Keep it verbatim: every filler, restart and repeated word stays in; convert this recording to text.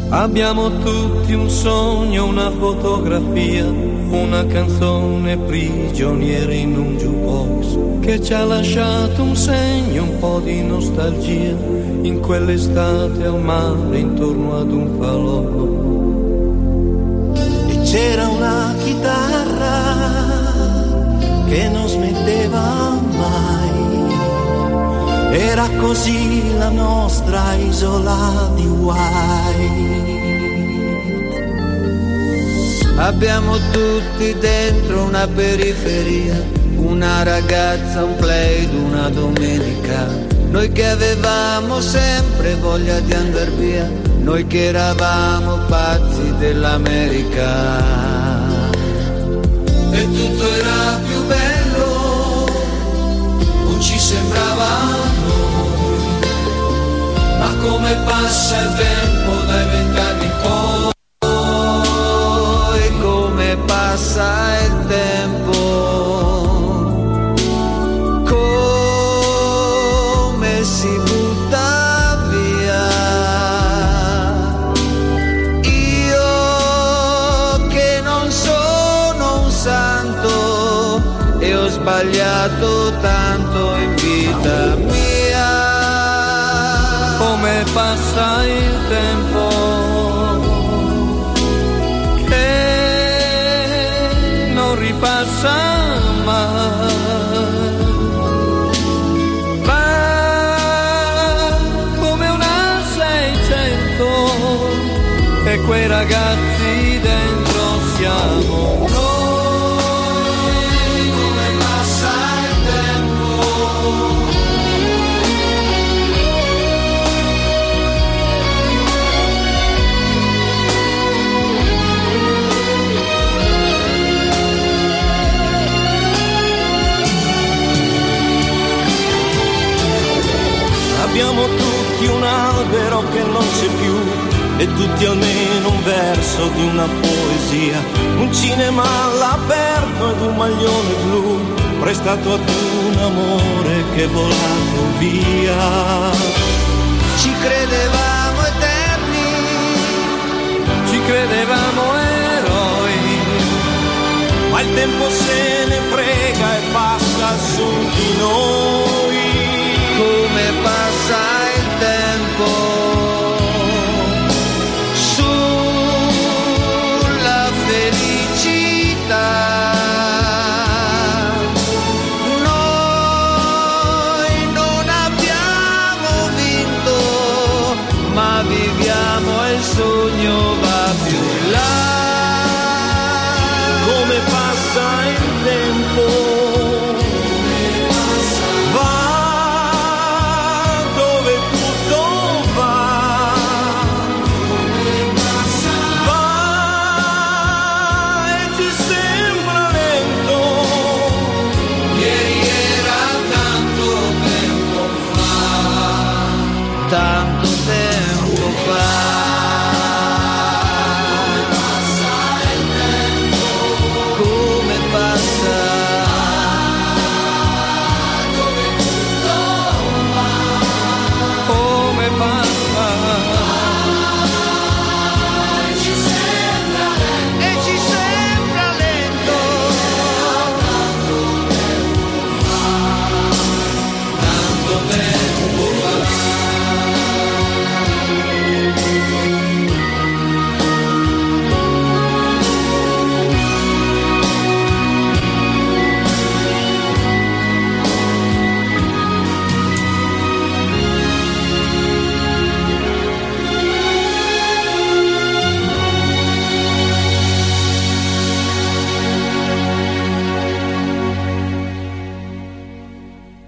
Abbiamo tutti un sogno, una fotografia, una canzone prigioniera in un jukebox che ci ha lasciato un segno, un po' di nostalgia in quell'estate al mare intorno ad un falò. E c'era una chitarra che non smetteva mai, era così la nostra isola di White. Abbiamo tutti dentro una periferia, una ragazza, un play d'una domenica. Noi che avevamo sempre voglia di andar via, noi che eravamo pazzi dell'America. E tutto era più bello, non ci sembrava noi, ma come passa il tempo dai vent'anni in poi. Passa il tempo, come si butta via. Io che non sono un santo e ho sbagliato tanto in vita mia. Come passa il tempo, ripassa mai, va come una seicento e quei ragazzi dentro siamo noi. Come passa il tempo, abbiamo tutti un albero che non c'è più e tutti almeno un verso di una poesia, un cinema all'aperto ed un maglione blu prestato ad un amore che è volato via. Ci credevamo eterni, ci credevamo eroi, ma il tempo se ne frega e passa su di noi. Come passa il tempo sulla felicità. Noi non abbiamo vinto, ma viviamo e il sogno va più in là. Come passa il tempo, tanto